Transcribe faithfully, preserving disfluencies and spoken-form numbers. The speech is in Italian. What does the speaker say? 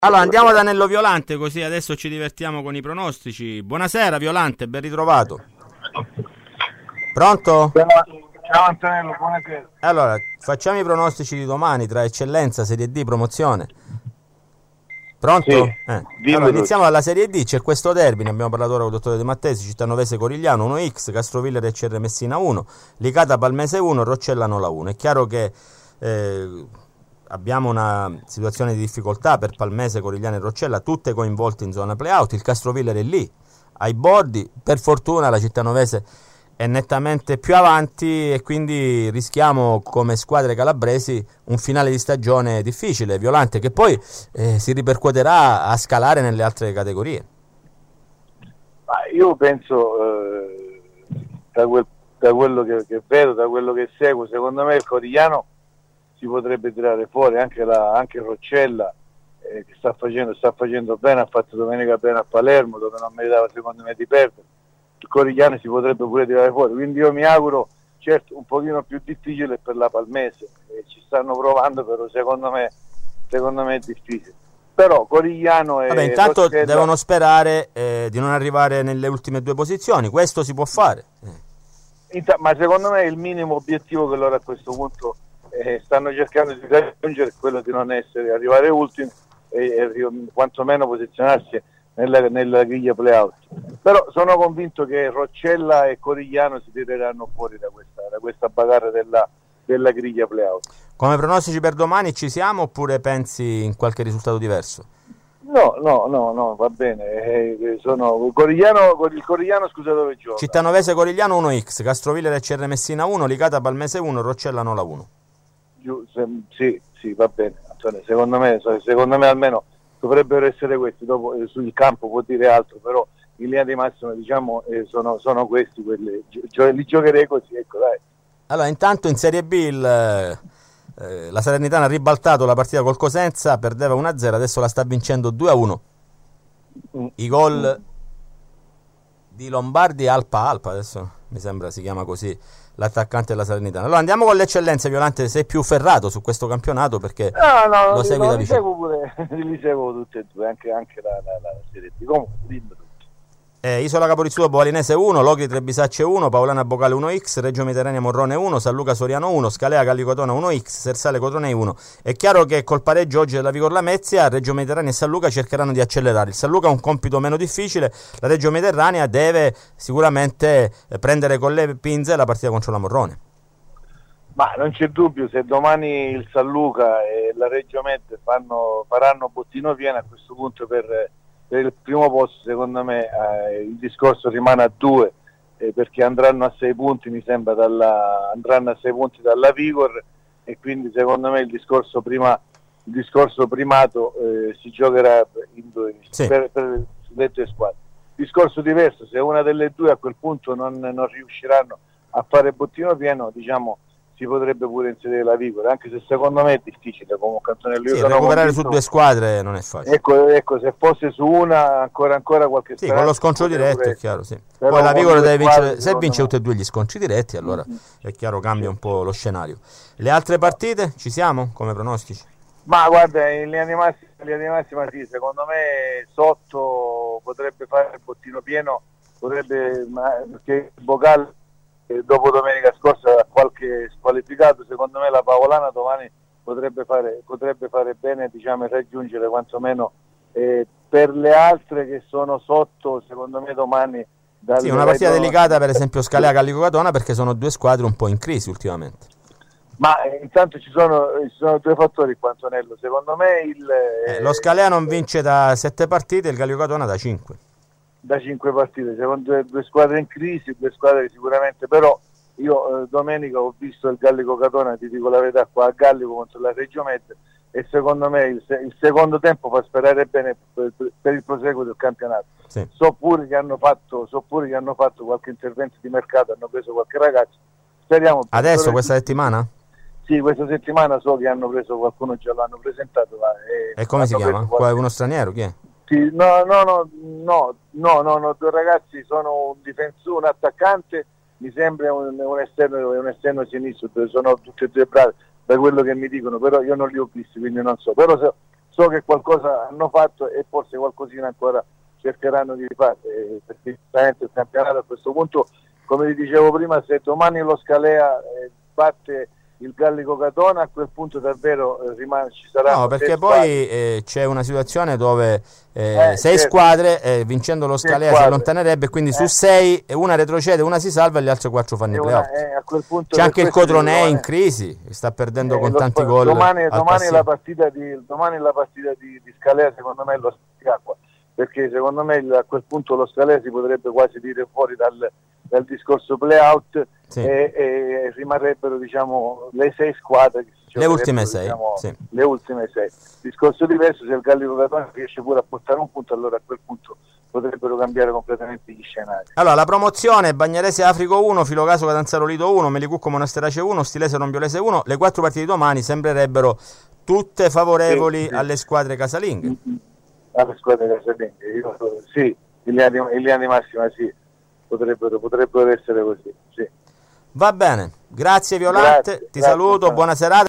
Allora andiamo da Nello Violante, così adesso ci divertiamo con i pronostici. Buonasera Violante, ben ritrovato. Pronto? Ciao Antonello, buonasera. Allora, facciamo i pronostici di domani tra Eccellenza, Serie D, promozione. Pronto? Sì, Eh. dimmi Allora, tutto. iniziamo dalla Serie D, c'è questo derby, ne abbiamo parlato ora con il dottore De Mattesi, Cittanovese Corigliano uno x, Castrovillere e C R Messina uno, Licata Palmese uno, Roccella Nola uno. È chiaro che eh, abbiamo una situazione di difficoltà per Palmese, Corigliano e Roccella, tutte coinvolte in zona playout, il Castrovillere è lì, ai bordi, per fortuna la Cittanovese è nettamente più avanti e quindi rischiamo come squadre calabresi un finale di stagione difficile, Violante, che poi eh, si ripercuoterà a scalare nelle altre categorie. Ma io penso, eh, da, quel, da quello che, che vedo, da quello che seguo, secondo me il Corigliano si potrebbe tirare fuori, anche, la, anche Roccella, eh, che sta facendo, sta facendo bene, ha fatto domenica bene a Palermo, dove non meritava secondo me di perdere. Il Corigliano si potrebbe pure tirare fuori, quindi io mi auguro, certo un pochino più difficile per la Palmese, eh, ci stanno provando, però secondo me, secondo me è difficile. Però Corigliano e Vabbè, intanto Roccella, devono sperare eh, di non arrivare nelle ultime due posizioni, questo si può fare. Eh. ma secondo me il minimo obiettivo che loro a questo punto eh, stanno cercando di raggiungere è quello di non essere, arrivare ultimi e, e quantomeno posizionarsi nella, nella griglia playout. Però sono convinto che Roccella e Corigliano si tireranno fuori da questa, da questa bagarre della, della griglia playout. Come pronostici per domani ci siamo oppure pensi in qualche risultato diverso? No, no, no, no, va bene. Eh, sono Corigliano, il Corigliano, scusa, dove gioca? Cittanovese Corigliano uno x, Castrovillere e C R Messina uno, Licata Palmese uno, Roccella Nola uno. Giù, se, sì, sì, va bene. Antonio, secondo me, secondo me almeno dovrebbero essere questi. Dopo eh, sul campo può dire altro, però in linea di massima diciamo eh, sono, sono questi quelli. Gio, li giocherei così, ecco, dai. Allora, intanto in Serie B il, eh, la Salernitana ha ribaltato la partita col Cosenza, perdeva uno a zero, adesso la sta vincendo due a uno. Mm. I gol mm. di Lombardi e Alpa Alpa, adesso mi sembra si chiama così l'attaccante della Salernitana. Allora andiamo con le eccellenze, Violante, sei più ferrato su questo campionato perché no, no, lo segui no, da li vicino. seguo pure, li seguo tutte e due, anche, anche la, la, la Serie B. Comunque, dimmi tutto. Eh, Isola Caporizzuto Bovalinese uno, Logri Trebisacce uno, Paolana Bocale uno x, Reggio Mediterranea Morrone uno, San Luca Soriano uno, Scalea Gallicotona uno x, Sersale Cotronei uno. È chiaro che col pareggio oggi della Vigor Lamezia, Reggio Mediterranea e San Luca cercheranno di accelerare. Il San Luca ha un compito meno difficile, la Reggio Mediterranea deve sicuramente prendere con le pinze la partita contro la Morrone. Ma non c'è dubbio, se domani il San Luca e la Reggio Med fanno, faranno bottino pieno, a questo punto per, per il primo posto secondo me eh, il discorso rimane a due, eh, perché andranno a sei punti, mi sembra, dalla, andranno a sei punti dalla Vigor, e quindi secondo me il discorso, prima, il discorso primato eh, si giocherà in due, sì. per, per le due squadre. Discorso diverso, se una delle due a quel punto non, non riusciranno a fare bottino pieno, diciamo, si potrebbe pure inserire la Vigor, anche se secondo me è difficile comunque, Antonello. Io sì, sono recuperare convinto, su due squadre non è facile. Ecco, ecco, se fosse su una ancora ancora qualche sì, con lo scontro diretto è chiaro, sì. Però poi la Vigor deve vincere, squadre, se vince me. tutti e due gli scontri diretti, allora mm-hmm. è chiaro, cambia un po' lo scenario. Le altre partite ci siamo come pronostici? Ma guarda, in linea di massima, in linea di massima sì, secondo me sotto potrebbe fare il bottino pieno, potrebbe, ma, perché il Bocale dopo domenica scorsa qualche squalificato, secondo me la Paolana domani potrebbe fare, potrebbe fare bene, diciamo, raggiungere quantomeno eh, per le altre che sono sotto, secondo me domani sì, una partita delicata, per esempio Scalea Gallicotona, perché sono due squadre un po' in crisi ultimamente. Ma eh, intanto ci sono, ci sono due fattori qua, Antonello, secondo me il eh, lo Scalea non vince da sette partite e il Gallicotona da cinque. Da cinque partite, secondo due, due squadre in crisi, due squadre sicuramente, però io eh, domenica ho visto il Gallico Catona, ti dico la verità, qua a Gallico contro la Reggio Med, e secondo me il, il secondo tempo fa sperare bene per, per il proseguo del campionato. Sì. So pure che hanno fatto, so pure che hanno fatto qualche intervento di mercato, hanno preso qualche ragazzo, speriamo. Adesso questa settimana? Sì, questa settimana so che hanno preso qualcuno, già l'hanno presentato. E, e come si chiama? Qualche... uno straniero? Chi è? Sì, no, no, no, no, no, no, no, due ragazzi, sono un difensore, un attaccante, mi sembra un, un esterno, un esterno sinistro, sono tutti e due bravi, da quello che mi dicono, però io non li ho visti, quindi non so. Però so, so che qualcosa hanno fatto e forse qualcosina ancora cercheranno di fare, eh, perché il campionato a questo punto, come vi dicevo prima, se domani lo Scalea eh, batte il Gallico Catona, a quel punto davvero eh, rimane, ci sarà. No, perché poi eh, c'è una situazione dove eh, eh, sei certo. squadre, eh, vincendo lo Scalea si allontanerebbe, quindi eh. su sei una retrocede, una si salva e gli altri quattro fanno i playoff. Eh, c'è anche il Cotronè in crisi, sta perdendo eh, con tanti gol. Domani, domani, la partita di, domani la partita di, di Scalea secondo me lo schiacqua, perché secondo me a quel punto lo Scalea si potrebbe quasi dire fuori dal, dal discorso play-out. Sì. E, e rimarrebbero diciamo le sei squadre che le ultime sei, diciamo, sì. le ultime sei. Discorso diverso, se il Gallico Catone riesce pure a portare un punto, allora a quel punto potrebbero cambiare completamente gli scenari. Allora la promozione: Bagnerese Africo uno, Filocaso Catanzaro Lido uno, Melicucco Monasterace uno, Stilese Rombiolese uno. Le quattro partite di domani sembrerebbero tutte favorevoli sì, sì. alle squadre casalinghe. Mm-hmm. Alle squadre casalinghe, io, sì, in linea di, in linea di massima sì, potrebbero, potrebbero essere così, sì. Va bene, grazie Violante, grazie, ti grazie, saluto, buona serata.